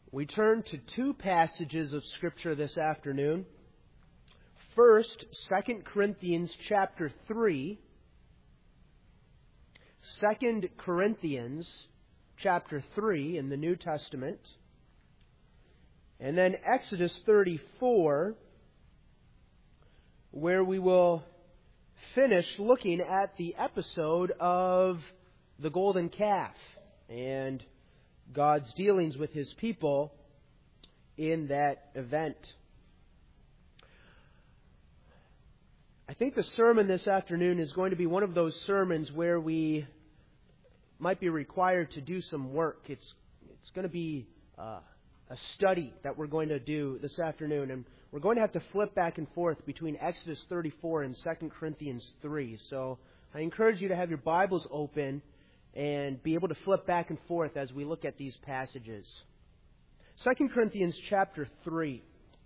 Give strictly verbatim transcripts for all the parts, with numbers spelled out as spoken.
We turn to two passages of Scripture this afternoon. First, Second Corinthians chapter three. Second Corinthians chapter three in the New Testament. And then Exodus thirty-four, where we will finish looking at the episode of the golden calf and God's dealings with His people in that event. I think the sermon this afternoon is going to be one of those sermons where we might be required to do some work. It's it's going to be uh, a study that we're going to do this afternoon, and we're going to have to flip back and forth between Exodus thirty-four and Second Corinthians three. So I encourage you to have your Bibles open and be able to flip back and forth as we look at these passages. Second Corinthians chapter three.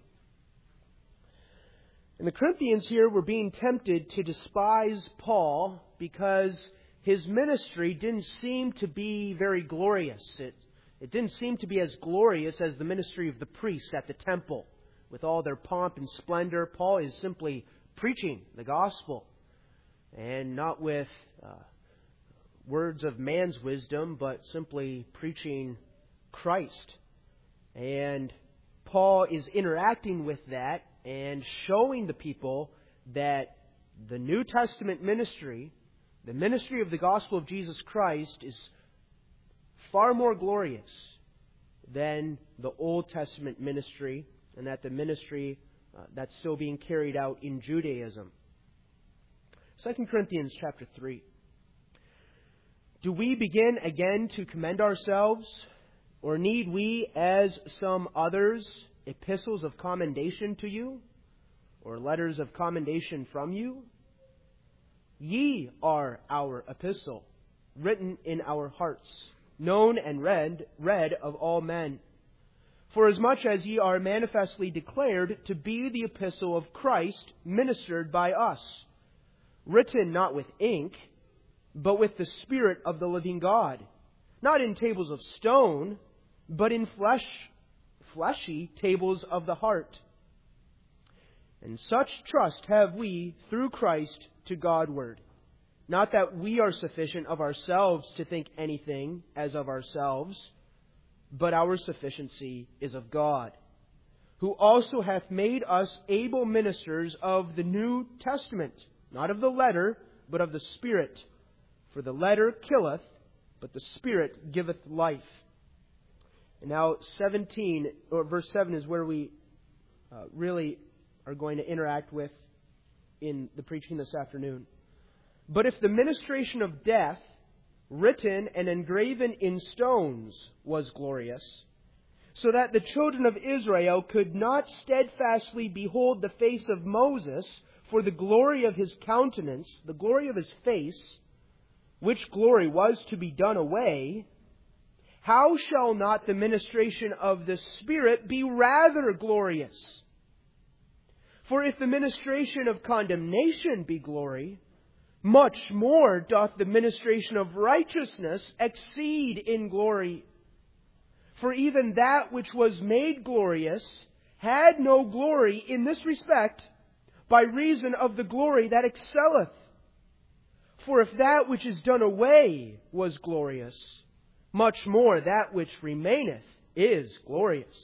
And the Corinthians here were being tempted to despise Paul because his ministry didn't seem to be very glorious. It, it didn't seem to be as glorious as the ministry of the priests at the temple. With all their pomp and splendor, Paul is simply preaching the gospel. And not with uh, words of man's wisdom, but simply preaching Christ. And Paul is interacting with that and showing the people that the New Testament ministry, the ministry of the gospel of Jesus Christ, is far more glorious than the Old Testament ministry, and that the ministry uh, that's still being carried out in Judaism. Second Corinthians chapter three. Do we begin again to commend ourselves, or need we, as some others, epistles of commendation to you, or letters of commendation from you? Ye are our epistle, written in our hearts, known and read, read of all men. For as much as ye are manifestly declared to be the epistle of Christ, ministered by us, written not with ink, but with the Spirit of the living God, not in tables of stone, but in flesh, fleshy tables of the heart. And such trust have we through Christ to Godward. Not that we are sufficient of ourselves to think anything as of ourselves, but our sufficiency is of God, who also hath made us able ministers of the New Testament, not of the letter, but of the Spirit. For the letter killeth, but the Spirit giveth life. And now seventeen, or verse seven, is where we uh, really are going to interact with in the preaching this afternoon. But if the ministration of death, written and engraven in stones, was glorious, so that the children of Israel could not steadfastly behold the face of Moses for the glory of his countenance, the glory of his face, which glory was to be done away, how shall not the ministration of the Spirit be rather glorious? For if the ministration of condemnation be glory, much more doth the ministration of righteousness exceed in glory. For even that which was made glorious had no glory in this respect, by reason of the glory that excelleth. For if that which is done away was glorious, much more that which remaineth is glorious.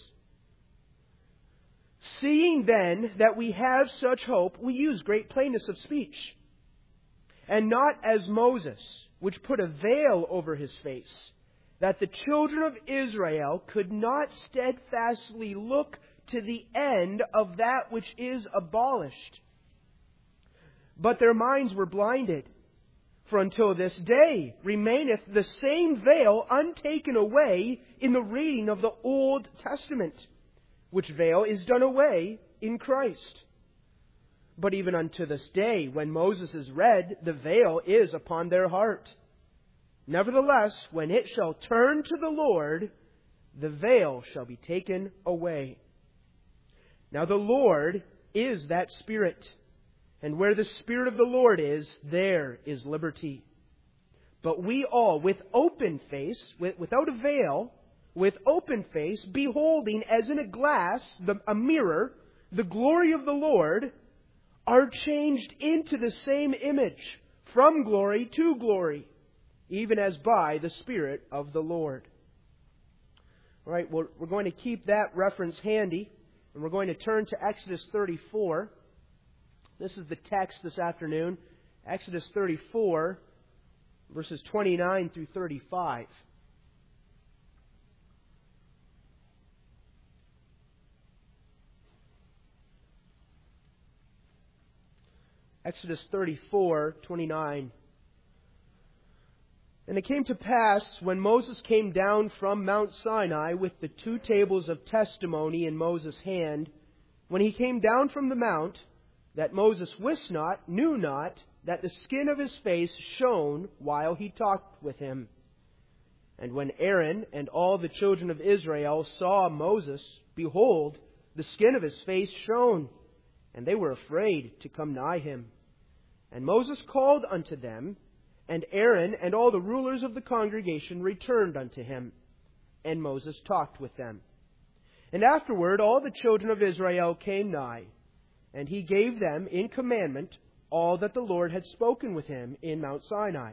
Seeing then that we have such hope, we use great plainness of speech, and not as Moses, which put a veil over his face, that the children of Israel could not steadfastly look to the end of that which is abolished. But their minds were blinded. For until this day remaineth the same veil untaken away in the reading of the Old Testament, which veil is done away in Christ. But even unto this day, when Moses is read, the veil is upon their heart. Nevertheless, when it shall turn to the Lord, the veil shall be taken away. Now the Lord is that Spirit. And where the Spirit of the Lord is, there is liberty. But we all, with open face, without a veil, with open face, beholding as in a glass, the, a mirror, the glory of the Lord, are changed into the same image, from glory to glory, even as by the Spirit of the Lord. All right, well, we're going to keep that reference handy, and we're going to turn to Exodus thirty-four. This is the text this afternoon. Exodus thirty-four, verses twenty-nine through thirty-five. Exodus thirty-four, twenty-nine. And it came to pass, when Moses came down from Mount Sinai with the two tables of testimony in Moses' hand, when he came down from the mount, that Moses wist not, knew not, that the skin of his face shone while he talked with him. And when Aaron and all the children of Israel saw Moses, behold, the skin of his face shone, and they were afraid to come nigh him. And Moses called unto them, and Aaron and all the rulers of the congregation returned unto him. And Moses talked with them. And afterward all the children of Israel came nigh, and he gave them in commandment all that the Lord had spoken with him in Mount Sinai.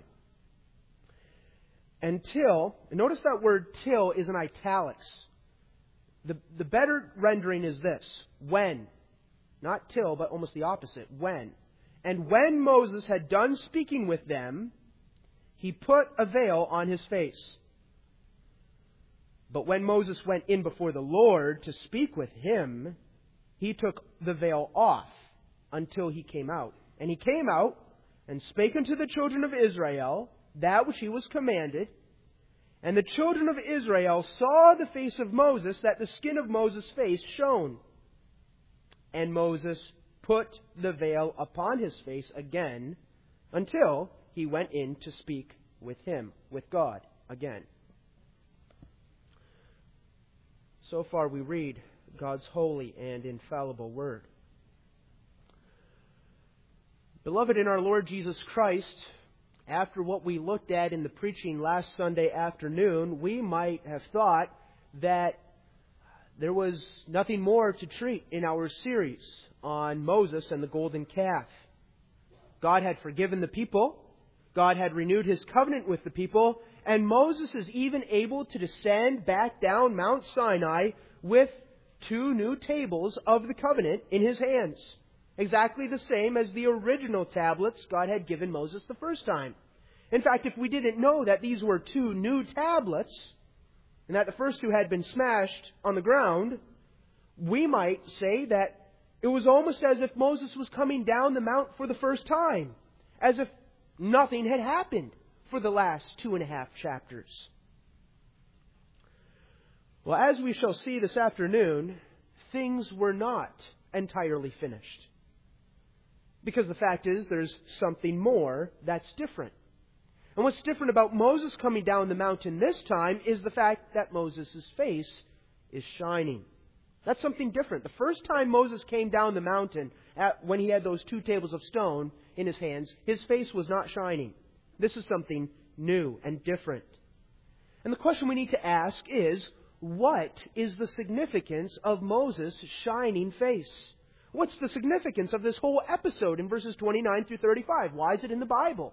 Until, notice that word till is in italics. The, the better rendering is this, when. Not till, but almost the opposite, when. And when Moses had done speaking with them, he put a veil on his face. But when Moses went in before the Lord to speak with him, he took the veil off until he came out. And he came out and spake unto the children of Israel that which he was commanded. And the children of Israel saw the face of Moses, that the skin of Moses' face shone. And Moses put the veil upon his face again until he went in to speak with him, with God, again. So far we read God's holy and infallible Word. Beloved in our Lord Jesus Christ, after what we looked at in the preaching last Sunday afternoon, we might have thought that there was nothing more to treat in our series on Moses and the golden calf. God had forgiven the people. God had renewed His covenant with the people. And Moses is even able to descend back down Mount Sinai with two new tables of the covenant in his hands. Exactly the same as the original tablets God had given Moses the first time. In fact, if we didn't know that these were two new tablets, and that the first two had been smashed on the ground, we might say that it was almost as if Moses was coming down the mount for the first time, as if nothing had happened for the last two and a half chapters. Well, as we shall see this afternoon, things were not entirely finished. Because the fact is, there's something more that's different. And what's different about Moses coming down the mountain this time is the fact that Moses' face is shining. That's something different. The first time Moses came down the mountain, at, when he had those two tables of stone in his hands, his face was not shining. This is something new and different. And the question we need to ask is, what is the significance of Moses' shining face? What's the significance of this whole episode in verses twenty-nine through thirty-five? Why is it in the Bible?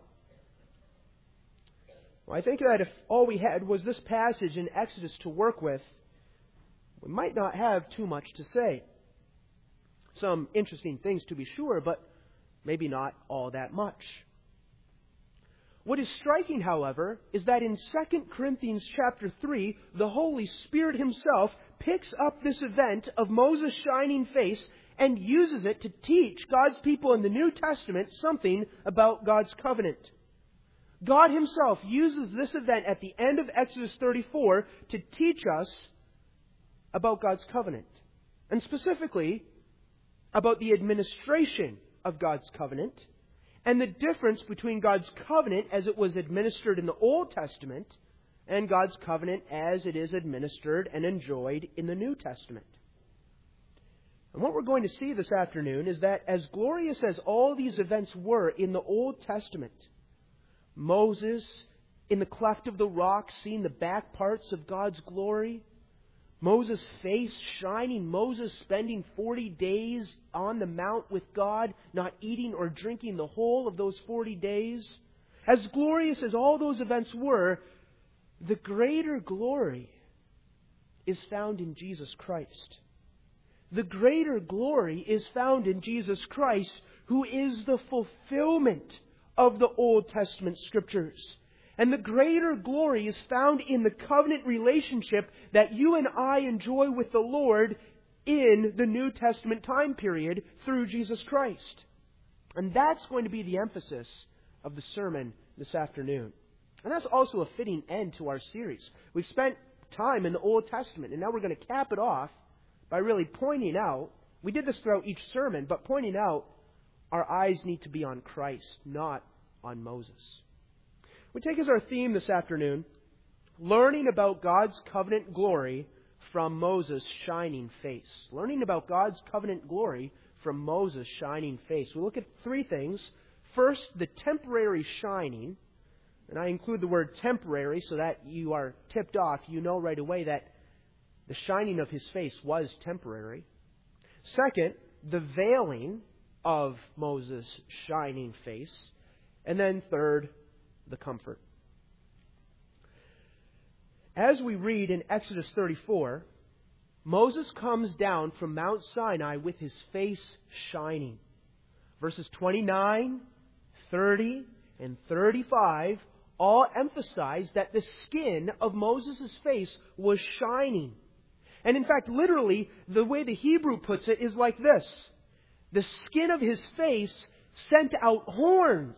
Well, I think that if all we had was this passage in Exodus to work with, we might not have too much to say. Some interesting things to be sure, but maybe not all that much. What is striking, however, is that in Second Corinthians chapter three, the Holy Spirit Himself picks up this event of Moses' shining face and uses it to teach God's people in the New Testament something about God's covenant. God Himself uses this event at the end of Exodus thirty-four to teach us about God's covenant. And specifically, about the administration of God's covenant and the difference between God's covenant as it was administered in the Old Testament and God's covenant as it is administered and enjoyed in the New Testament. And what we're going to see this afternoon is that as glorious as all these events were in the Old Testament, Moses in the cleft of the rock seeing the back parts of God's glory, Moses' face shining, Moses spending forty days on the mount with God, not eating or drinking the whole of those forty days. As glorious as all those events were, the greater glory is found in Jesus Christ. The greater glory is found in Jesus Christ, who is the fulfillment of the Old Testament Scriptures. And the greater glory is found in the covenant relationship that you and I enjoy with the Lord in the New Testament time period through Jesus Christ. And that's going to be the emphasis of the sermon this afternoon. And that's also a fitting end to our series. We've spent time in the Old Testament, and now we're going to cap it off by really pointing out, we did this throughout each sermon, but pointing out our eyes need to be on Christ, not on Moses. We take as our theme this afternoon, learning about God's covenant glory from Moses' shining face. Learning about God's covenant glory from Moses' shining face. We look at three things. First, the temporary shining. And I include the word temporary so that you are tipped off. You know right away that the shining of his face was temporary. Second, the veiling of Moses' shining face. And then third, the comfort. As we read in Exodus thirty-four, Moses comes down from Mount Sinai with his face shining. Verses twenty-nine, thirty, and thirty-five all emphasize that the skin of Moses' face was shining. And in fact, literally, the way the Hebrew puts it is like this. The skin of his face sent out horns.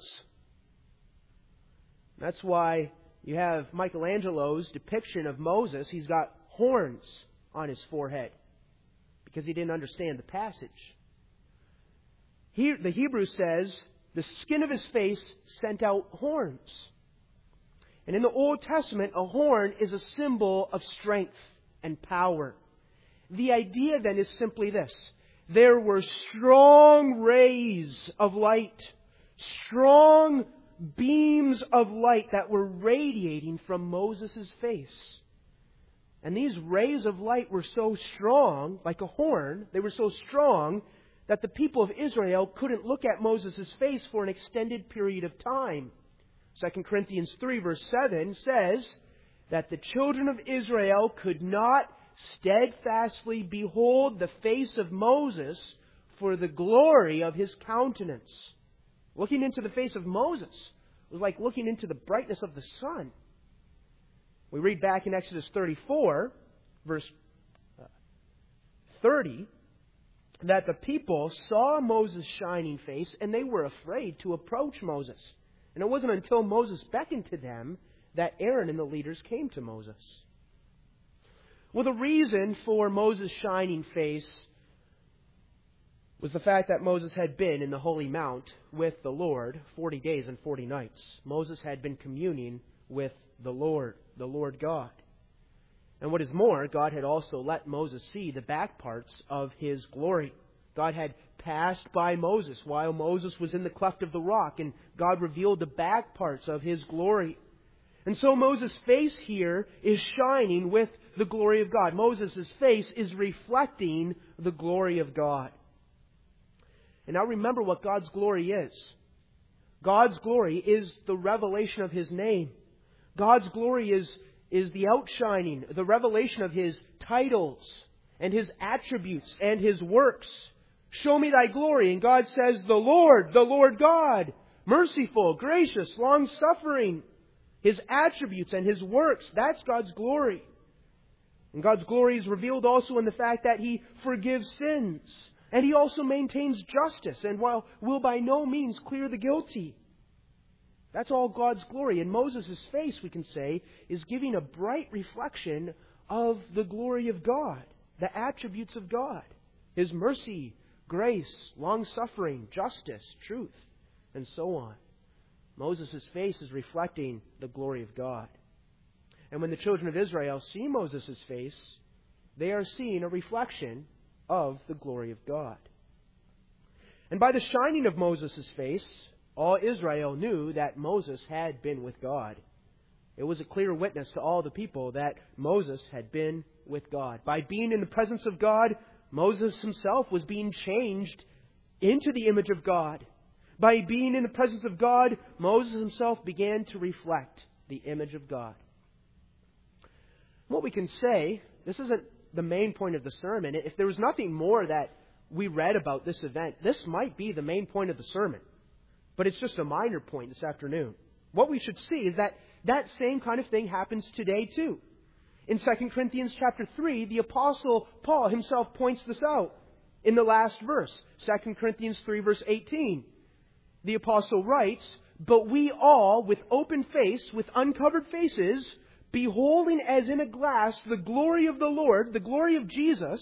That's why you have Michelangelo's depiction of Moses. He's got horns on his forehead because he didn't understand the passage. He, the Hebrew says, the skin of his face sent out horns. And in the Old Testament, a horn is a symbol of strength and power. The idea then is simply this. There were strong rays of light, strong beams of light that were radiating from Moses' face. And these rays of light were so strong, like a horn, they were so strong that the people of Israel couldn't look at Moses' face for an extended period of time. Second Corinthians three verse seven says that the children of Israel could not steadfastly behold the face of Moses for the glory of his countenance. Looking into the face of Moses was like looking into the brightness of the sun. We read back in Exodus thirty-four, verse thirty, that the people saw Moses' shining face and they were afraid to approach Moses. And it wasn't until Moses beckoned to them that Aaron and the leaders came to Moses. Well, the reason for Moses' shining face was the fact that Moses had been in the Holy Mount with the Lord forty days and forty nights. Moses had been communing with the Lord, the Lord God. And what is more, God had also let Moses see the back parts of His glory. God had passed by Moses while Moses was in the cleft of the rock, and God revealed the back parts of His glory. And so Moses' face here is shining with the glory of God. Moses' face is reflecting the glory of God. And now remember what God's glory is. God's glory is the revelation of His name. God's glory is, is the outshining, the revelation of His titles and His attributes and His works. Show me thy glory. And God says, the Lord, the Lord God, merciful, gracious, long-suffering. His attributes and His works, that's God's glory. And God's glory is revealed also in the fact that He forgives sins. And He also maintains justice and while will by no means clear the guilty. That's all God's glory. And Moses' face, we can say, is giving a bright reflection of the glory of God, the attributes of God, His mercy, grace, long-suffering, justice, truth, and so on. Moses' face is reflecting the glory of God. And when the children of Israel see Moses' face, they are seeing a reflection of the glory of God. And by the shining of Moses' face, all Israel knew that Moses had been with God. It was a clear witness to all the people that Moses had been with God. By being in the presence of God, Moses himself was being changed into the image of God. By being in the presence of God, Moses himself began to reflect the image of God. What we can say, this isn't the main point of the sermon. If there was nothing more that we read about this event, this might be the main point of the sermon. But it's just a minor point this afternoon. What we should see is that that same kind of thing happens today too. In Second Corinthians chapter three, the Apostle Paul himself points this out in the last verse. Second Corinthians three verse eighteen. The Apostle writes, "But we all, with open face, with uncovered faces, beholding as in a glass the glory of the Lord," the glory of Jesus,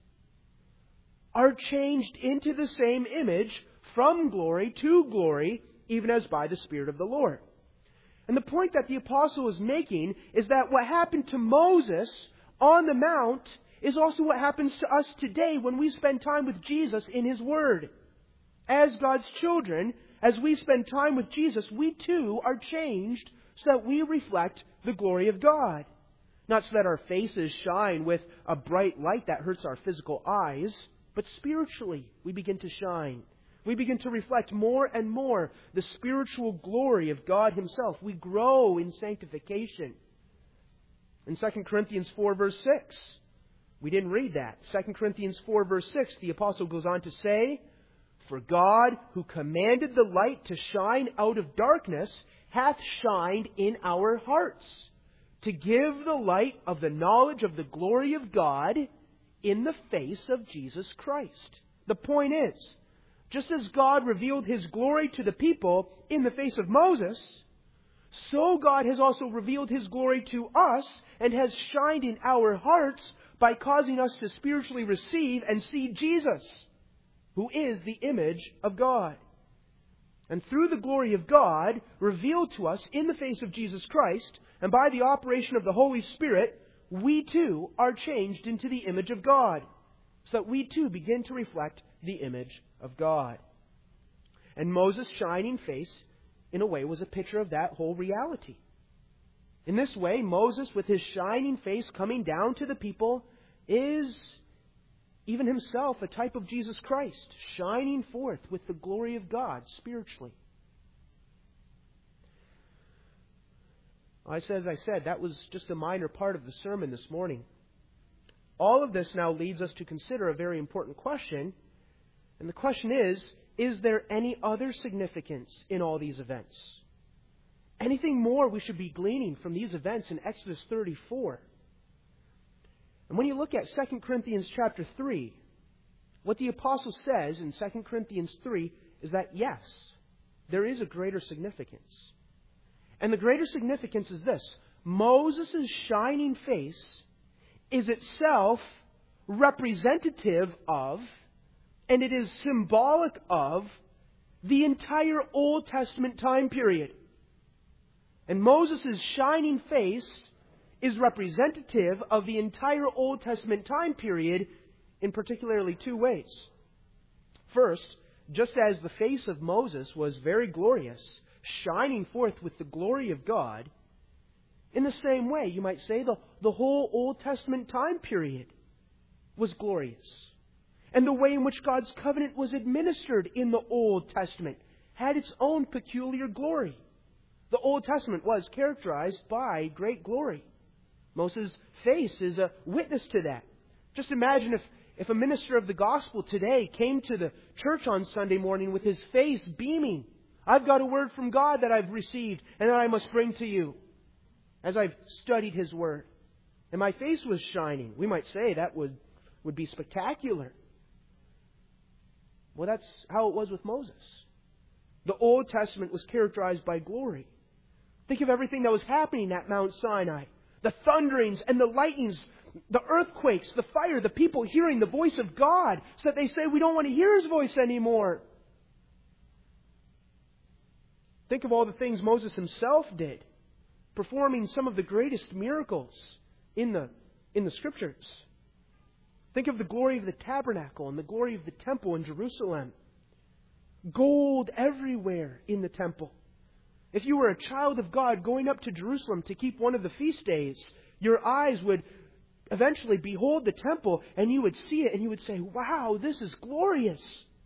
"are changed into the same image from glory to glory, even as by the Spirit of the Lord." And the point that the apostle is making is that what happened to Moses on the Mount is also what happens to us today when we spend time with Jesus in His Word. As God's children, as we spend time with Jesus, we too are changed so that we reflect the glory of God. Not so that our faces shine with a bright light that hurts our physical eyes, but spiritually we begin to shine. We begin to reflect more and more the spiritual glory of God Himself. We grow in sanctification. In Second Corinthians four verse six, we didn't read that. Second Corinthians four verse six, the apostle goes on to say, "For God, who commanded the light to shine out of darkness, hath shined in our hearts, to give the light of the knowledge of the glory of God in the face of Jesus Christ." The point is, just as God revealed His glory to the people in the face of Moses, so God has also revealed His glory to us and has shined in our hearts by causing us to spiritually receive and see Jesus, who is the image of God. And through the glory of God revealed to us in the face of Jesus Christ, and by the operation of the Holy Spirit, we too are changed into the image of God, so that we too begin to reflect the image of God. And Moses' shining face, in a way, was a picture of that whole reality. In this way, Moses, with his shining face coming down to the people, is even himself a type of Jesus Christ, shining forth with the glory of God spiritually. I said, as I said, that was just a minor part of the sermon this morning. All of this now leads us to consider a very important question. And the question is, is there any other significance in all these events? Anything more we should be gleaning from these events in Exodus thirty-four? And when you look at Second Corinthians chapter three, what the apostle says in Second Corinthians three is that yes, there is a greater significance. And the greater significance is this: Moses' shining face is itself representative of, and it is symbolic of, the entire Old Testament time period. And Moses' shining face is representative of the entire Old Testament time period in particularly two ways. First, just as the face of Moses was very glorious, shining forth with the glory of God, in the same way, you might say, the, the whole Old Testament time period was glorious. And the way in which God's covenant was administered in the Old Testament had its own peculiar glory. The Old Testament was characterized by great glory. Moses' face is a witness to that. Just imagine if, if a minister of the gospel today came to the church on Sunday morning with his face beaming. I've got a word from God that I've received and that I must bring to you as I've studied His Word. And my face was shining. We might say that would, would be spectacular. Well, that's how it was with Moses. The Old Testament was characterized by glory. Think of everything that was happening at Mount Sinai. The thunderings and the lightnings, the earthquakes, the fire, the people hearing the voice of God so that they say, we don't want to hear His voice anymore. Think of all the things Moses himself did, performing some of the greatest miracles in the, in the Scriptures. Think of the glory of the tabernacle and the glory of the temple in Jerusalem. Gold everywhere in the temple. If you were a child of God going up to Jerusalem to keep one of the feast days, your eyes would eventually behold the temple, and you would see it, and you would say, wow, this is glorious.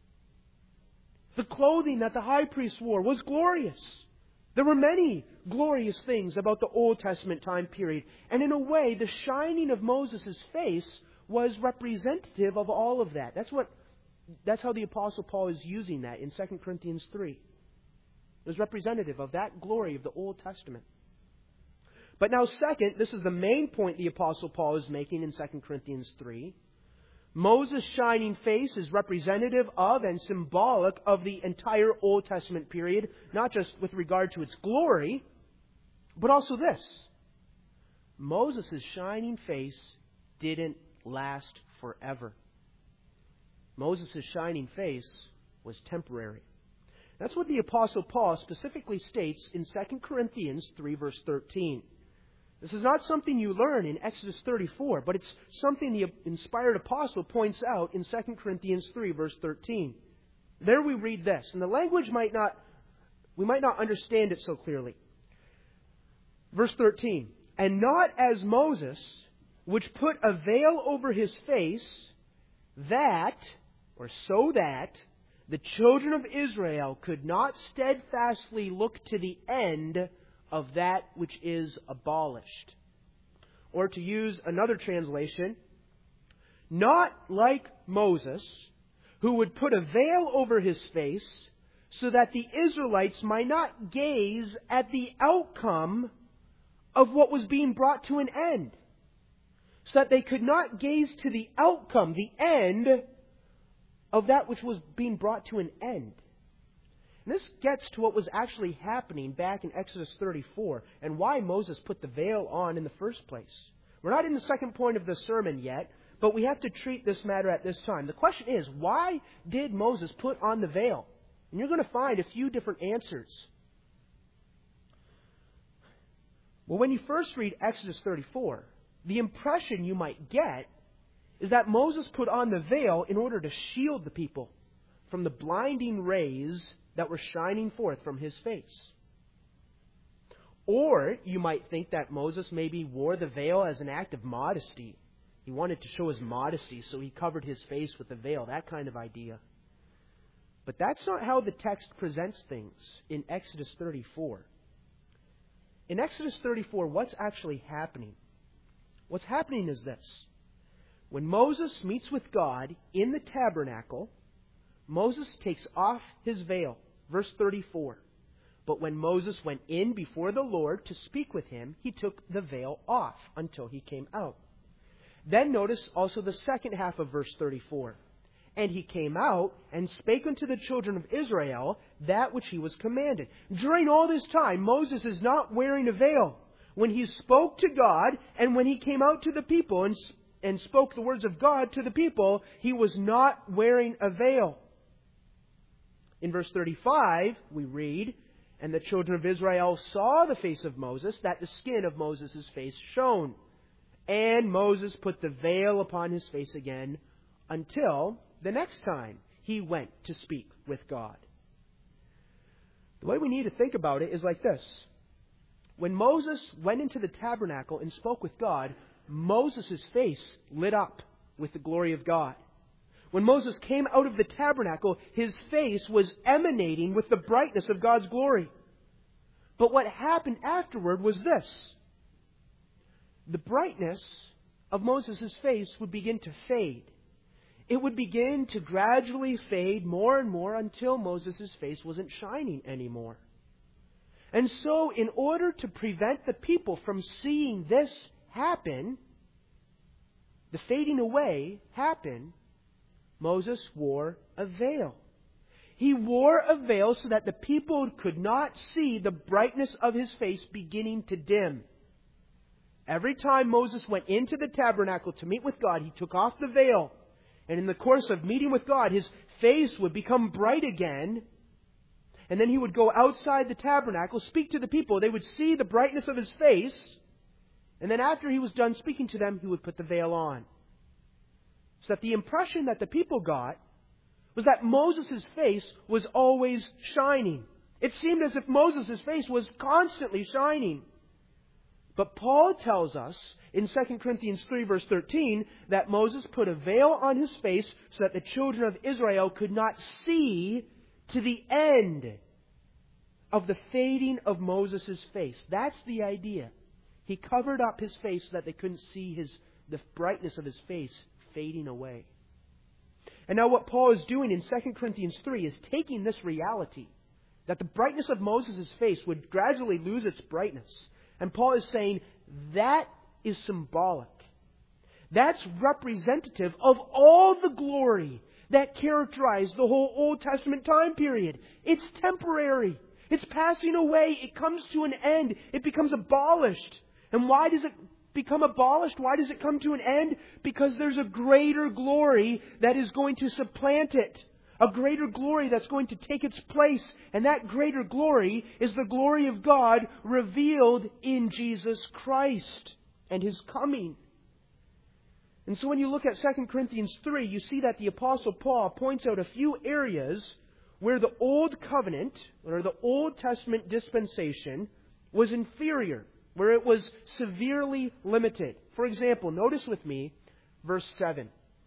The clothing that the high priest wore was glorious. There were many glorious things about the Old Testament time period. And in a way, the shining of Moses' face was representative of all of that. That's what, that's how the Apostle Paul is using that in Second Corinthians three. It was representative of that glory of the Old Testament. But now second, this is the main point the Apostle Paul is making in Second Corinthians three. Moses' shining face is representative of and symbolic of the entire Old Testament period, not just with regard to its glory, but also this. Moses' shining face didn't last forever. Moses' shining face was temporary. That's what the Apostle Paul specifically states in Second Corinthians three, verse thirteen. This is not something you learn in Exodus thirty-four, but it's something the inspired apostle points out in Second Corinthians three, verse thirteen. There we read this, and the language might not, we might not understand it so clearly. Verse thirteen, and not as Moses, which put a veil over his face, that, or so that, the children of Israel could not steadfastly look to the end of that which is abolished. Or to use another translation, not like Moses, who would put a veil over his face so that the Israelites might not gaze at the outcome of what was being brought to an end. So that they could not gaze to the outcome, the end of that which was being brought to an end. And this gets to what was actually happening back in Exodus thirty-four and why Moses put the veil on in the first place. We're not in the second point of the sermon yet, but we have to treat this matter at this time. The question is, why did Moses put on the veil? And you're going to find a few different answers. Well, when you first read Exodus thirty-four, the impression you might get is that Moses put on the veil in order to shield the people from the blinding rays that were shining forth from his face. Or you might think that Moses maybe wore the veil as an act of modesty. He wanted to show his modesty, so he covered his face with the veil, that kind of idea. But that's not how the text presents things in Exodus thirty-four. In Exodus thirty-four, what's actually happening? What's happening is this. When Moses meets with God in the tabernacle, Moses takes off his veil. Verse thirty-four. But when Moses went in before the Lord to speak with him, he took the veil off until he came out. Then notice also the second half of verse thirty-four. And he came out and spake unto the children of Israel that which he was commanded. During all this time, Moses is not wearing a veil. When he spoke to God and when he came out to the people and, and spoke the words of God to the people, he was not wearing a veil. In verse thirty-five, we read, and the children of Israel saw the face of Moses, that the skin of Moses' face shone. And Moses put the veil upon his face again until the next time he went to speak with God. The way we need to think about it is like this. When Moses went into the tabernacle and spoke with God, Moses' face lit up with the glory of God. When Moses came out of the tabernacle, his face was emanating with the brightness of God's glory. But what happened afterward was this. The brightness of Moses' face would begin to fade. It would begin to gradually fade more and more until Moses' face wasn't shining anymore. And so, in order to prevent the people from seeing this happen, the fading away happen, Moses wore a veil. He wore a veil so that the people could not see the brightness of his face beginning to dim. Every time Moses went into the tabernacle to meet with God, he took off the veil. And in the course of meeting with God, his face would become bright again. And then he would go outside the tabernacle, speak to the people. They would see the brightness of his face. And then after he was done speaking to them, he would put the veil on. So that the impression that the people got was that Moses' face was always shining. It seemed as if Moses' face was constantly shining. But Paul tells us in Second Corinthians three verse thirteen that Moses put a veil on his face so that the children of Israel could not see to the end of the fading of Moses' face. That's the idea. He covered up his face so that they couldn't see his, the brightness of his face fading away. And now what Paul is doing in Second Corinthians three is taking this reality, that the brightness of Moses' face would gradually lose its brightness. And Paul is saying that is symbolic. That's representative of all the glory that characterized the whole Old Testament time period. It's temporary. It's passing away. It comes to an end. It becomes abolished. And why does it become abolished? Why does it come to an end? Because there's a greater glory that is going to supplant it. A greater glory that's going to take its place. And that greater glory is the glory of God revealed in Jesus Christ and His coming. And so when you look at Second Corinthians three, you see that the Apostle Paul points out a few areas where the Old Covenant, or the Old Testament dispensation, was inferior, where it was severely limited. For example, notice with me verse seven.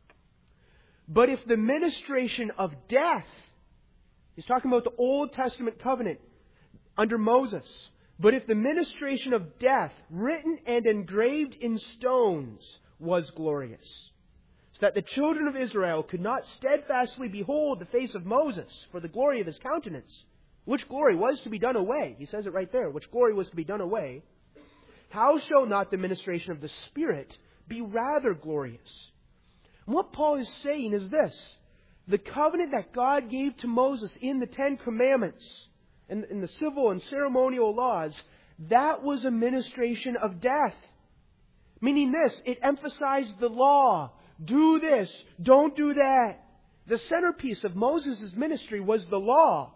But if the ministration of death, he's talking about the Old Testament covenant under Moses. But if the ministration of death, written and engraved in stones, was glorious, so that the children of Israel could not steadfastly behold the face of Moses for the glory of his countenance, which glory was to be done away. He says it right there, which glory was to be done away. How shall not the ministration of the Spirit be rather glorious? And what Paul is saying is this: the covenant that God gave to Moses in the Ten Commandments and in the civil and ceremonial laws, that was a ministration of death. Meaning this, it emphasized the law. Do this, don't do that. The centerpiece of Moses' ministry was the law.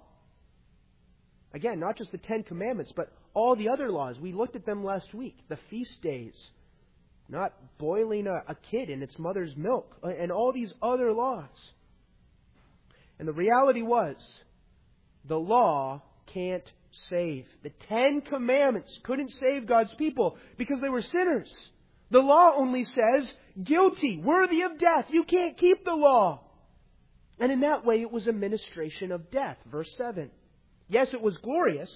Again, not just the Ten Commandments, but all the other laws. We looked at them last week. The feast days. Not boiling a, a kid in its mother's milk. And all these other laws. And the reality was, the law can't save. The Ten Commandments couldn't save God's people because they were sinners. The law only says, guilty, worthy of death. You can't keep the law. And in that way, it was a ministration of death. Verse seven. Yes, it was glorious.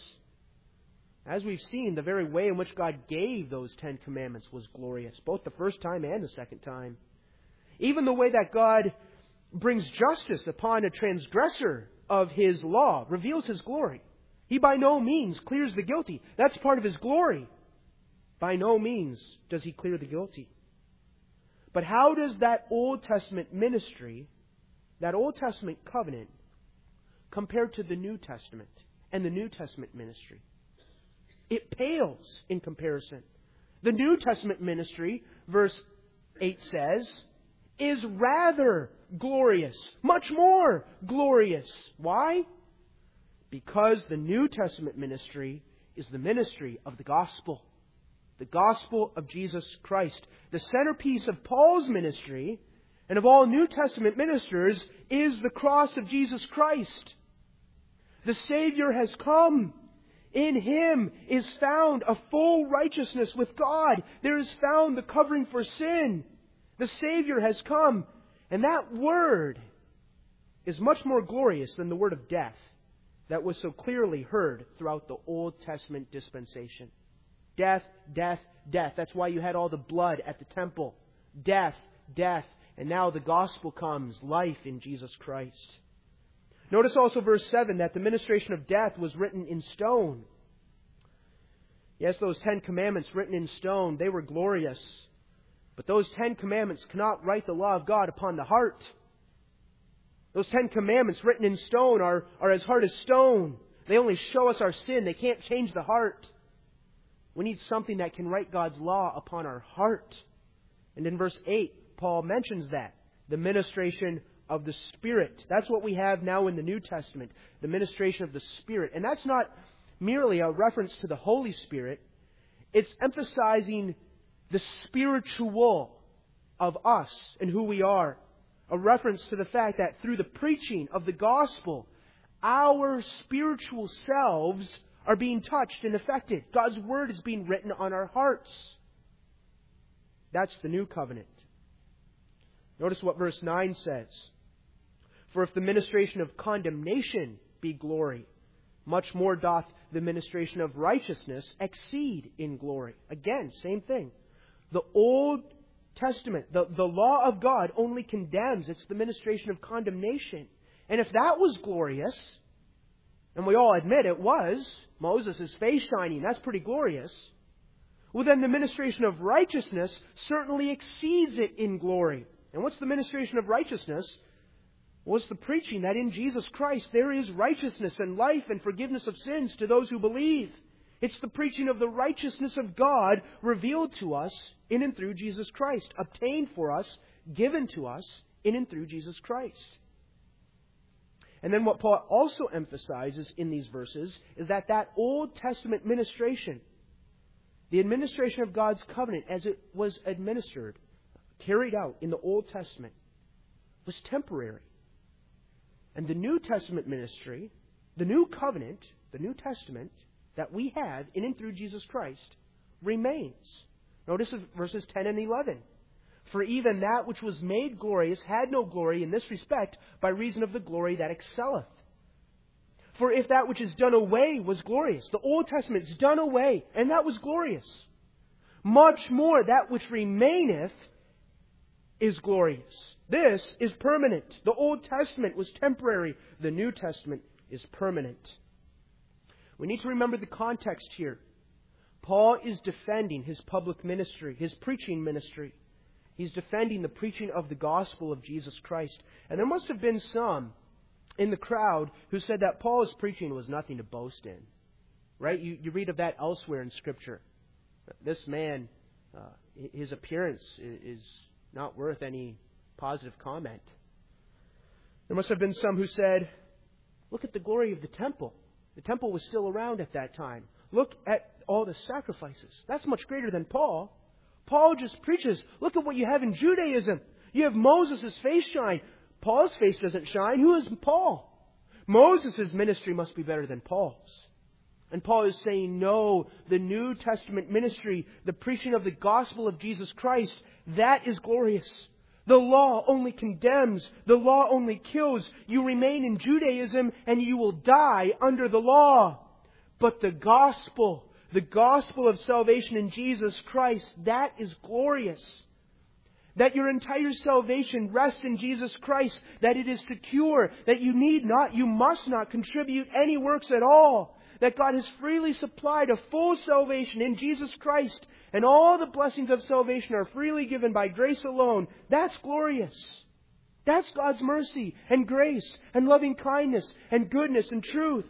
As we've seen, the very way in which God gave those Ten Commandments was glorious, both the first time and the second time. Even the way that God brings justice upon a transgressor of His law reveals His glory. He by no means clears the guilty. That's part of His glory. By no means does He clear the guilty. But how does that Old Testament ministry, that Old Testament covenant, compare to the New Testament and the New Testament ministry? It pales in comparison. The New Testament ministry, verse eight says, is rather glorious, much more glorious. Why? Because the New Testament ministry is the ministry of the gospel. The gospel of Jesus Christ. The centerpiece of Paul's ministry and of all New Testament ministers is the cross of Jesus Christ. The Savior has come. In Him is found a full righteousness with God. There is found the covering for sin. The Savior has come. And that word is much more glorious than the word of death that was so clearly heard throughout the Old Testament dispensation. Death, death, death. That's why you had all the blood at the temple. Death, death. And now the gospel comes, life in Jesus Christ. Notice also verse seven that the ministration of death was written in stone. Yes, those Ten Commandments written in stone, they were glorious. But those Ten Commandments cannot write the law of God upon the heart. Those Ten Commandments written in stone are, are as hard as stone. They only show us our sin. They can't change the heart. We need something that can write God's law upon our heart. And in verse eight, Paul mentions that. The ministration of the Spirit. That's what we have now in the New Testament. The ministration of the Spirit. And that's not merely a reference to the Holy Spirit. It's emphasizing the spiritual of us and who we are. A reference to the fact that through the preaching of the gospel, our spiritual selves are being touched and affected. God's Word is being written on our hearts. That's the new covenant. Notice what verse nine says. For if the ministration of condemnation be glory, much more doth the ministration of righteousness exceed in glory. Again, same thing. The Old Testament, the, the law of God only condemns. It's the ministration of condemnation. And if that was glorious, and we all admit it was, Moses' face shining, that's pretty glorious, well then the ministration of righteousness certainly exceeds it in glory. And what's the ministration of righteousness? Well, it's the preaching that in Jesus Christ there is righteousness and life and forgiveness of sins to those who believe. It's the preaching of the righteousness of God revealed to us in and through Jesus Christ, obtained for us, given to us in and through Jesus Christ. And then what Paul also emphasizes in these verses is that that Old Testament ministration, the administration of God's covenant as it was administered, carried out in the Old Testament, was temporary. And the New Testament ministry, the new covenant, the New Testament that we have in and through Jesus Christ remains. Notice verses ten and eleven. For even that which was made glorious had no glory in this respect by reason of the glory that excelleth. For if that which is done away was glorious, the Old Testament is done away, and that was glorious, much more that which remaineth is glorious. This is permanent. The Old Testament was temporary. The New Testament is permanent. We need to remember the context here. Paul is defending his public ministry, his preaching ministry. He's defending the preaching of the gospel of Jesus Christ. And there must have been some in the crowd who said that Paul's preaching was nothing to boast in. Right? You, you read of that elsewhere in Scripture. This man, uh, his appearance is not worth any positive comment. There must have been some who said, look at the glory of the temple. The temple was still around at that time. Look at all the sacrifices. That's much greater than Paul. Paul just preaches. Look at what you have in Judaism. You have Moses' face shine. Paul's face doesn't shine. Who is Paul? Moses' ministry must be better than Paul's. And Paul is saying, no, the New Testament ministry, the preaching of the gospel of Jesus Christ, that is glorious. The law only condemns. The law only kills. You remain in Judaism and you will die under the law. But the gospel, the gospel of salvation in Jesus Christ, that is glorious. That your entire salvation rests in Jesus Christ. That it is secure. That you need not, you must not contribute any works at all. That God has freely supplied a full salvation in Jesus Christ. And all the blessings of salvation are freely given by grace alone. That's glorious. That's God's mercy and grace and loving kindness and goodness and truth.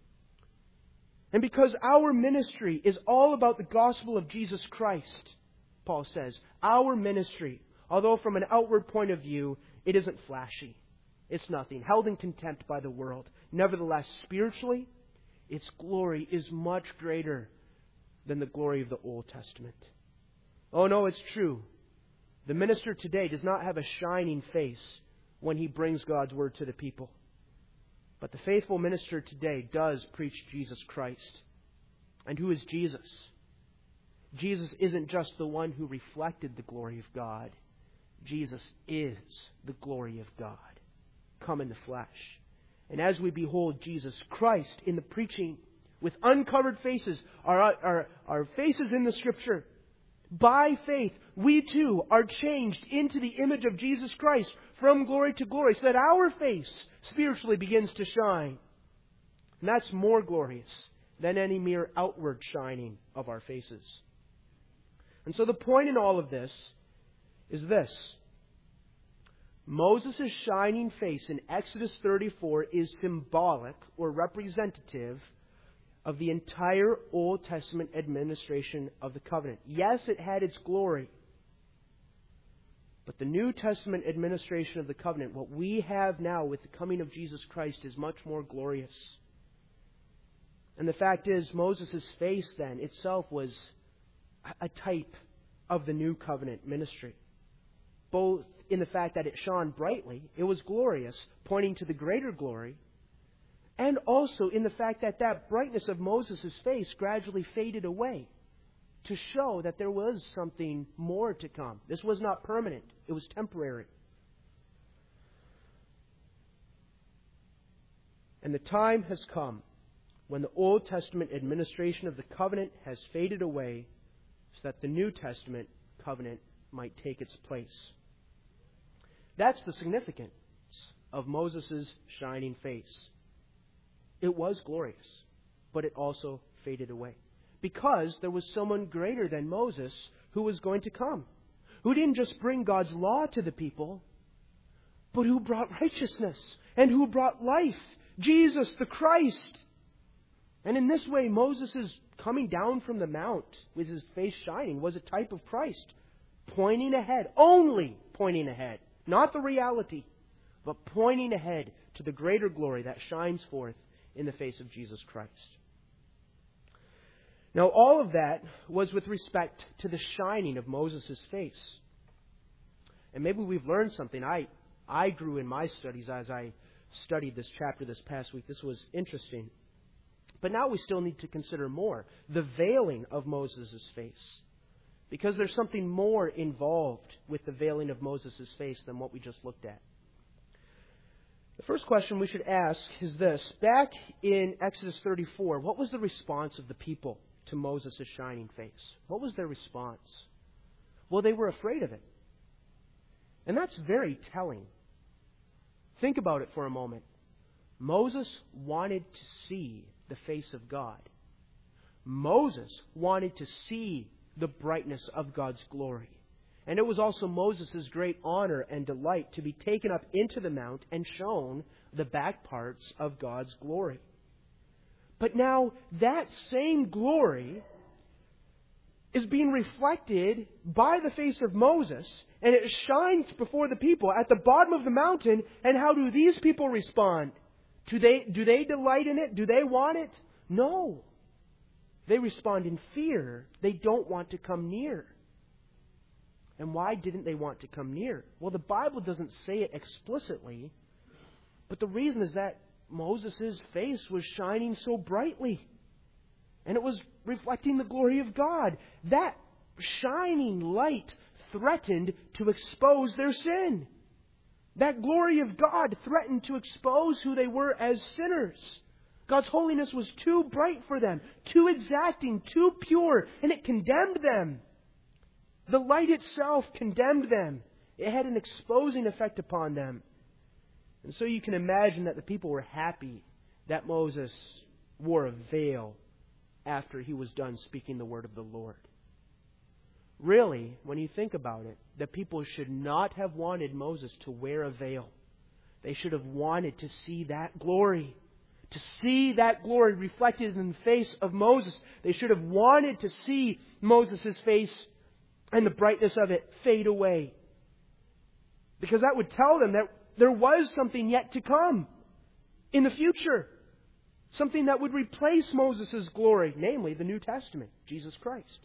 And because our ministry is all about the gospel of Jesus Christ, Paul says, our ministry, although from an outward point of view, it isn't flashy. It's nothing. Held in contempt by the world. Nevertheless, spiritually, its glory is much greater than the glory of the Old Testament. Oh no, it's true. The minister today does not have a shining face when he brings God's word to the people. But the faithful minister today does preach Jesus Christ. And who is Jesus? Jesus isn't just the one who reflected the glory of God. Jesus is the glory of God, come in the flesh. And as we behold Jesus Christ in the preaching with uncovered faces, our, our, our faces in the Scripture, by faith, we too are changed into the image of Jesus Christ from glory to glory, so that our face spiritually begins to shine. And that's more glorious than any mere outward shining of our faces. And so the point in all of this is this. Moses' shining face in Exodus thirty-four is symbolic or representative of the entire Old Testament administration of the covenant. Yes, it had its glory. But the New Testament administration of the covenant, what we have now with the coming of Jesus Christ, is much more glorious. And the fact is, Moses' face then itself was a type of the New Covenant ministry. Both in the fact that it shone brightly, it was glorious, pointing to the greater glory, And also in the fact that that brightness of Moses' face gradually faded away to show that there was something more to come. This was not permanent. It was temporary. And the time has come when the Old Testament administration of the covenant has faded away so that the New Testament covenant might take its place. That's the significance of Moses' shining face. It was glorious, but it also faded away. Because there was someone greater than Moses who was going to come, who didn't just bring God's law to the people, but who brought righteousness and who brought life, Jesus the Christ. And in this way, Moses' coming down from the mount with his face shining was a type of Christ, pointing ahead, only pointing ahead, not the reality, but pointing ahead to the greater glory that shines forth in the face of Jesus Christ. Now, all of that was with respect to the shining of Moses' face. And maybe we've learned something. I, I grew in my studies as I studied this chapter this past week. This was interesting. But now we still need to consider more. The veiling of Moses' face. Because there's something more involved with the veiling of Moses' face than what we just looked at. The first question we should ask is this. Back in Exodus thirty-four, what was the response of the people to Moses' shining face? What was their response? Well, they were afraid of it. And that's very telling. Think about it for a moment. Moses wanted to see the face of God. Moses wanted to see the brightness of God's glory. And it was also Moses' great honor and delight to be taken up into the mount and shown the back parts of God's glory. But now that same glory is being reflected by the face of Moses, and it shines before the people at the bottom of the mountain. And how do these people respond? Do they, do they delight in it? Do they want it? No. They respond in fear. They don't want to come near. And why didn't they want to come near? Well, the Bible doesn't say it explicitly, but the reason is that Moses' face was shining so brightly. And it was reflecting the glory of God. That shining light threatened to expose their sin. That glory of God threatened to expose who they were as sinners. God's holiness was too bright for them, too exacting, too pure, and it condemned them. The light itself condemned them. It had an exposing effect upon them. And so you can imagine that the people were happy that Moses wore a veil after he was done speaking the word of the Lord. Really, when you think about it, the people should not have wanted Moses to wear a veil. They should have wanted to see that glory. To see that glory reflected in the face of Moses. They should have wanted to see Moses' face and the brightness of it fade away. Because that would tell them that there was something yet to come in the future. Something that would replace Moses' glory, namely the New Testament, Jesus Christ.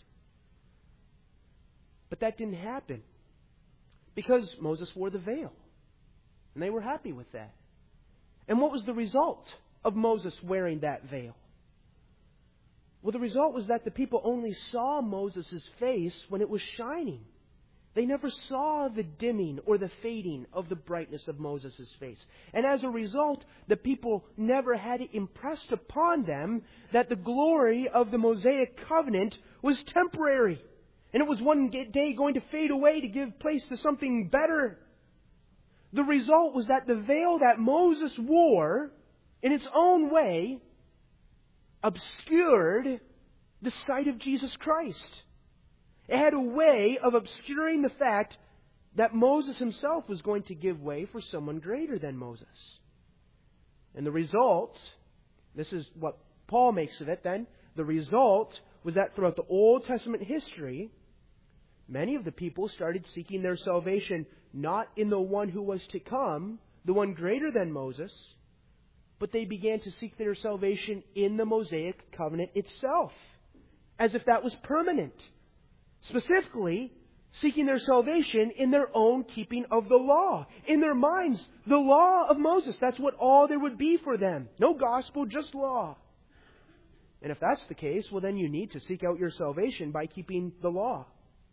But that didn't happen because Moses wore the veil. And they were happy with that. And what was the result of Moses wearing that veil? Well, the result was that the people only saw Moses' face when it was shining. They never saw the dimming or the fading of the brightness of Moses' face. And as a result, the people never had it impressed upon them that the glory of the Mosaic covenant was temporary. And it was one day going to fade away to give place to something better. The result was that the veil that Moses wore, in its own way, obscured the sight of Jesus Christ. It had a way of obscuring the fact that Moses himself was going to give way for someone greater than Moses. And the result, this is what Paul makes of it then, the result was that throughout the Old Testament history, many of the people started seeking their salvation not in the one who was to come, the one greater than Moses, but they began to seek their salvation in the Mosaic covenant itself, as if that was permanent. Specifically, seeking their salvation in their own keeping of the law. In their minds, the law of Moses, that's what all there would be for them. No gospel, just law. And if that's the case, well then you need to seek out your salvation by keeping the law.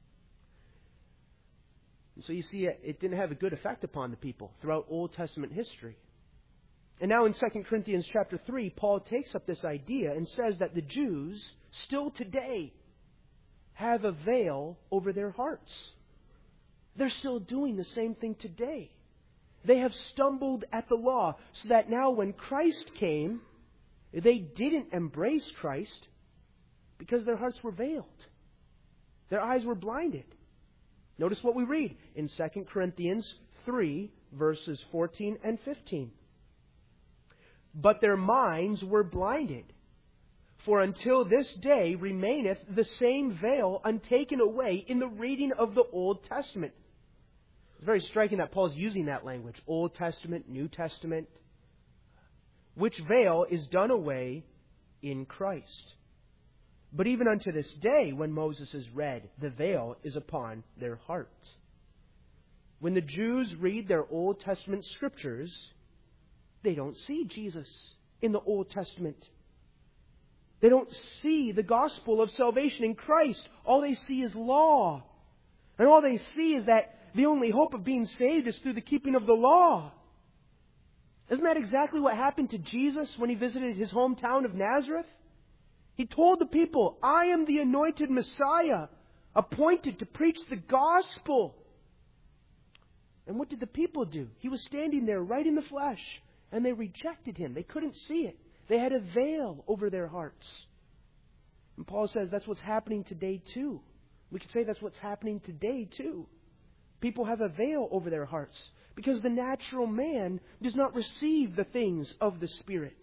And so you see, it didn't have a good effect upon the people throughout Old Testament history. And now in Second Corinthians chapter three, Paul takes up this idea and says that the Jews, still today, have a veil over their hearts. They're still doing the same thing today. They have stumbled at the law, so that now when Christ came, they didn't embrace Christ because their hearts were veiled. Their eyes were blinded. Notice what we read in Second Corinthians three, verses fourteen and fifteen. But their minds were blinded. For until this day remaineth the same veil untaken away in the reading of the Old Testament. It's very striking that Paul's using that language. Old Testament, New Testament. Which veil is done away in Christ. But even unto this day, when Moses is read, the veil is upon their hearts. When the Jews read their Old Testament scriptures, they don't see Jesus in the Old Testament. They don't see the gospel of salvation in Christ. All they see is law. And all they see is that the only hope of being saved is through the keeping of the law. Isn't that exactly what happened to Jesus when He visited His hometown of Nazareth? He told the people, I am the anointed Messiah, appointed to preach the gospel. And what did the people do? He was standing there right in the flesh, and they rejected Him. They couldn't see it. They had a veil over their hearts. And Paul says that's what's happening today too. We could say that's what's happening today too. People have a veil over their hearts because the natural man does not receive the things of the Spirit.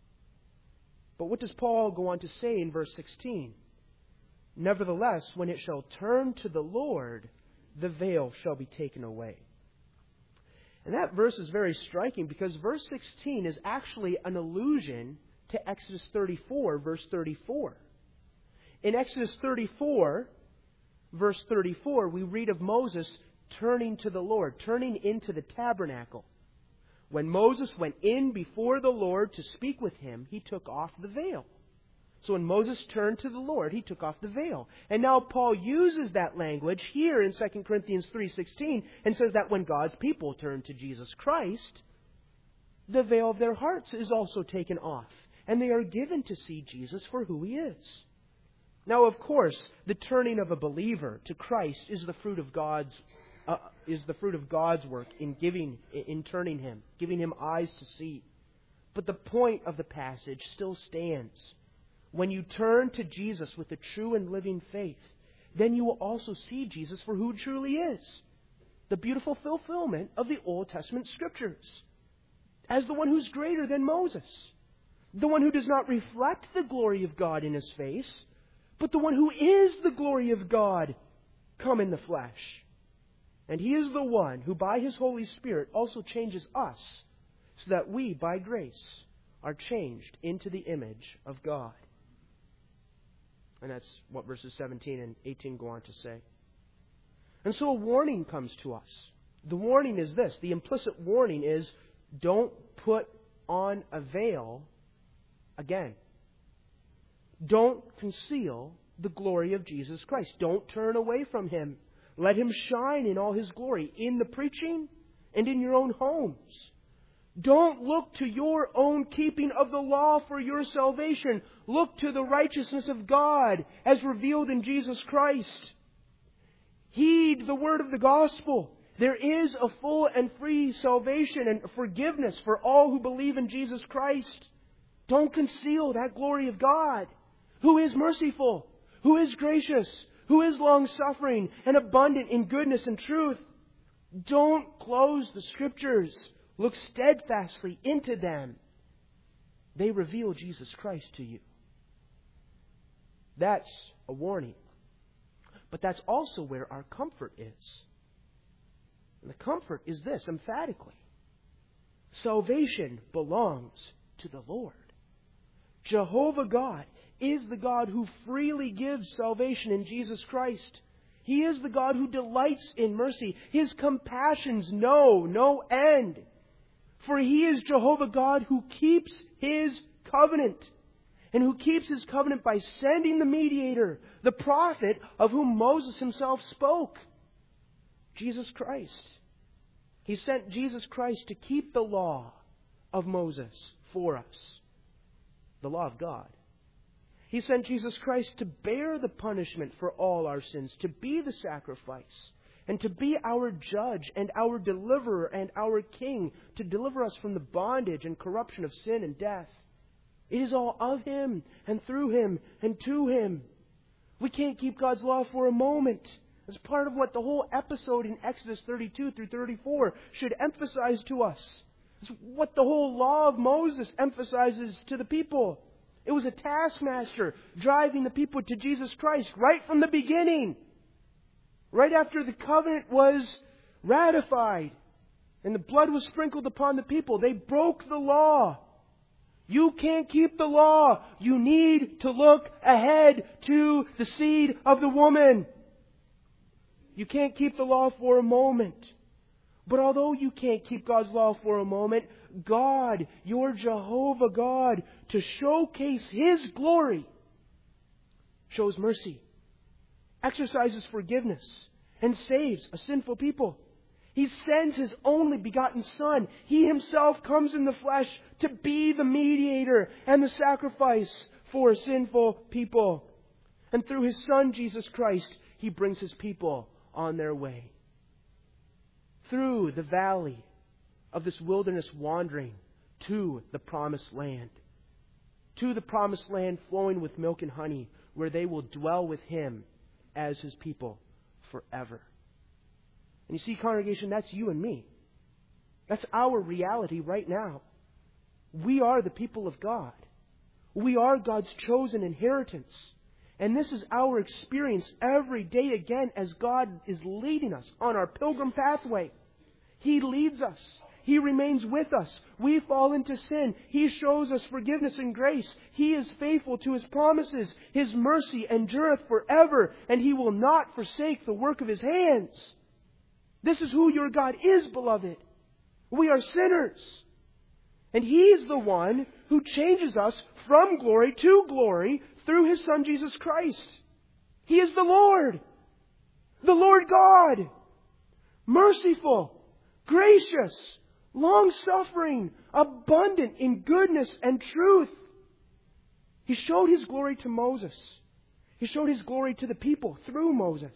But what does Paul go on to say in verse sixteen? Nevertheless, when it shall turn to the Lord, the veil shall be taken away. And that verse is very striking because verse sixteen is actually an allusion to Exodus thirty-four, verse thirty-four. In Exodus thirty-four, verse thirty-four, we read of Moses turning to the Lord, turning into the tabernacle. When Moses went in before the Lord to speak with Him, he took off the veil. So when Moses turned to the Lord, he took off the veil. And now Paul uses that language here in Second Corinthians three sixteen and says that when God's people turn to Jesus Christ, the veil of their hearts is also taken off. And they are given to see Jesus for who He is. Now, of course, the turning of a believer to Christ is the fruit of God's uh, is the fruit of God's work in giving, in turning him, giving him eyes to see. But the point of the passage still stands. When you turn to Jesus with a true and living faith, then you will also see Jesus for who He truly is. The beautiful fulfillment of the Old Testament Scriptures. As the one who's greater than Moses. The one who does not reflect the glory of God in His face, but the one who is the glory of God come in the flesh. And He is the one who by His Holy Spirit also changes us so that we, by grace, are changed into the image of God. And that's what verses seventeen and eighteen go on to say. And so a warning comes to us. The warning is this. The implicit warning is, don't put on a veil again. Don't conceal the glory of Jesus Christ. Don't turn away from Him. Let Him shine in all His glory in the preaching and in your own homes. Don't look to your own keeping of the law for your salvation. Look to the righteousness of God as revealed in Jesus Christ. Heed the word of the gospel. There is a full and free salvation and forgiveness for all who believe in Jesus Christ. Don't conceal that glory of God, who is merciful, who is gracious, who is long-suffering and abundant in goodness and truth. Don't close the Scriptures. Look steadfastly into them. They reveal Jesus Christ to you. That's a warning. But that's also where our comfort is. And the comfort is this, emphatically. Salvation belongs to the Lord. Jehovah God is the God who freely gives salvation in Jesus Christ. He is the God who delights in mercy. His compassions know no end. For He is Jehovah God who keeps His covenant, and who keeps His covenant by sending the mediator, the prophet of whom Moses himself spoke, Jesus Christ. He sent Jesus Christ to keep the law of Moses for us, the law of God. He sent Jesus Christ to bear the punishment for all our sins, to be the sacrifice, and to be our judge and our deliverer and our king, to deliver us from the bondage and corruption of sin and death. It is all of Him and through Him and to Him. We can't keep God's law for a moment. It's part of what the whole episode in Exodus thirty-two through thirty-four should emphasize to us. It's what the whole law of Moses emphasizes to the people. It was a taskmaster driving the people to Jesus Christ right from the beginning. Right after the covenant was ratified and the blood was sprinkled upon the people, they broke the law. You can't keep the law. You need to look ahead to the seed of the woman. You can't keep the law for a moment. But although you can't keep God's law for a moment, God, your Jehovah God, to showcase His glory, shows mercy, exercises forgiveness, and saves a sinful people. He sends His only begotten Son. He Himself comes in the flesh to be the mediator and the sacrifice for sinful people. And through His Son, Jesus Christ, He brings His people on their way. Through the valley of this wilderness wandering to the promised land. To the promised land flowing with milk and honey, where they will dwell with Him as His people forever. And you see, congregation, that's you and me. That's our reality right now. We are the people of God. We are God's chosen inheritance. And this is our experience every day again as God is leading us on our pilgrim pathway. He leads us. He remains with us. We fall into sin. He shows us forgiveness and grace. He is faithful to His promises. His mercy endureth forever, and He will not forsake the work of His hands. This is who your God is, beloved. We are sinners. And He is the one who changes us from glory to glory through His Son, Jesus Christ. He is the Lord. The Lord God. Merciful, gracious, long-suffering, abundant in goodness and truth. He showed His glory to Moses. He showed His glory to the people through Moses.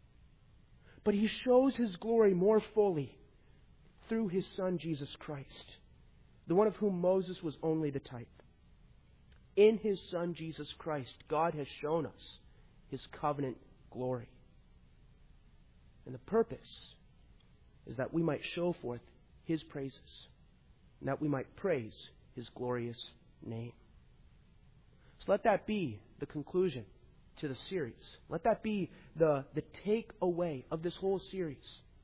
But He shows His glory more fully through His Son, Jesus Christ, the one of whom Moses was only the type. In His Son, Jesus Christ, God has shown us His covenant glory. And the purpose is that we might show forth His praises, and that we might praise His glorious name. So let that be the conclusion to the series. Let that be the, the takeaway of this whole series.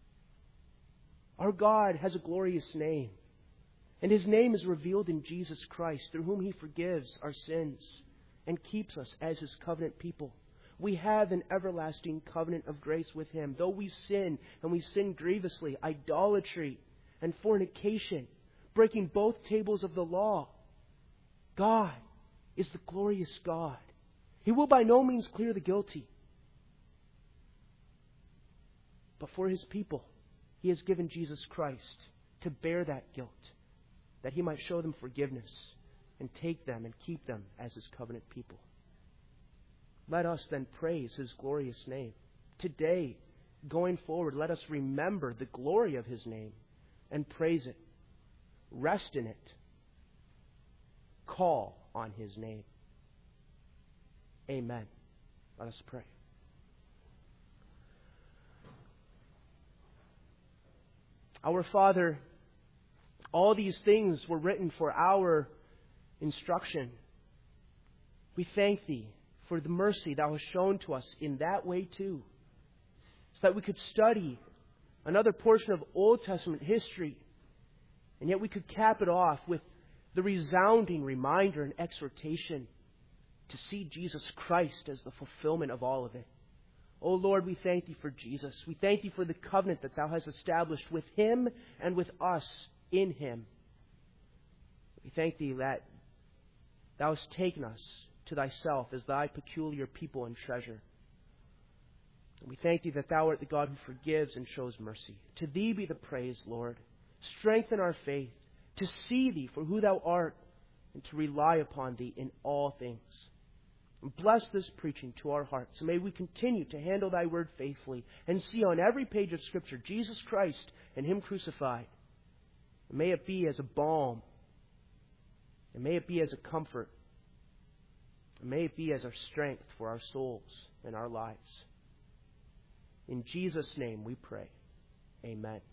Our God has a glorious name. And His name is revealed in Jesus Christ, through whom He forgives our sins and keeps us as His covenant people. We have an everlasting covenant of grace with Him. Though we sin, and we sin grievously, idolatry and fornication, breaking both tables of the law, God is the glorious God. He will by no means clear the guilty. But for His people, He has given Jesus Christ to bear that guilt, that He might show them forgiveness and take them and keep them as His covenant people. Let us then praise His glorious name. Today, going forward, let us remember the glory of His name and praise it. Rest in it. Call on His name. Amen. Let us pray. Our Father, all these things were written for our instruction. We thank Thee for the mercy Thou hast shown to us in that way too, so that we could study another portion of Old Testament history, and yet we could cap it off with the resounding reminder and exhortation to see Jesus Christ as the fulfillment of all of it. O Lord, we thank Thee for Jesus. We thank Thee for the covenant that Thou hast established with Him and with us in Him. We thank Thee that Thou hast taken us to Thyself as Thy peculiar people and treasure. And we thank Thee that Thou art the God who forgives and shows mercy. To Thee be the praise, Lord. Strengthen our faith to see Thee for who Thou art and to rely upon Thee in all things. And bless this preaching to our hearts. And may we continue to handle Thy word faithfully and see on every page of Scripture Jesus Christ and Him crucified. And may it be as a balm. And may it be as a comfort. And may it be as our strength for our souls and our lives. In Jesus' name we pray. Amen.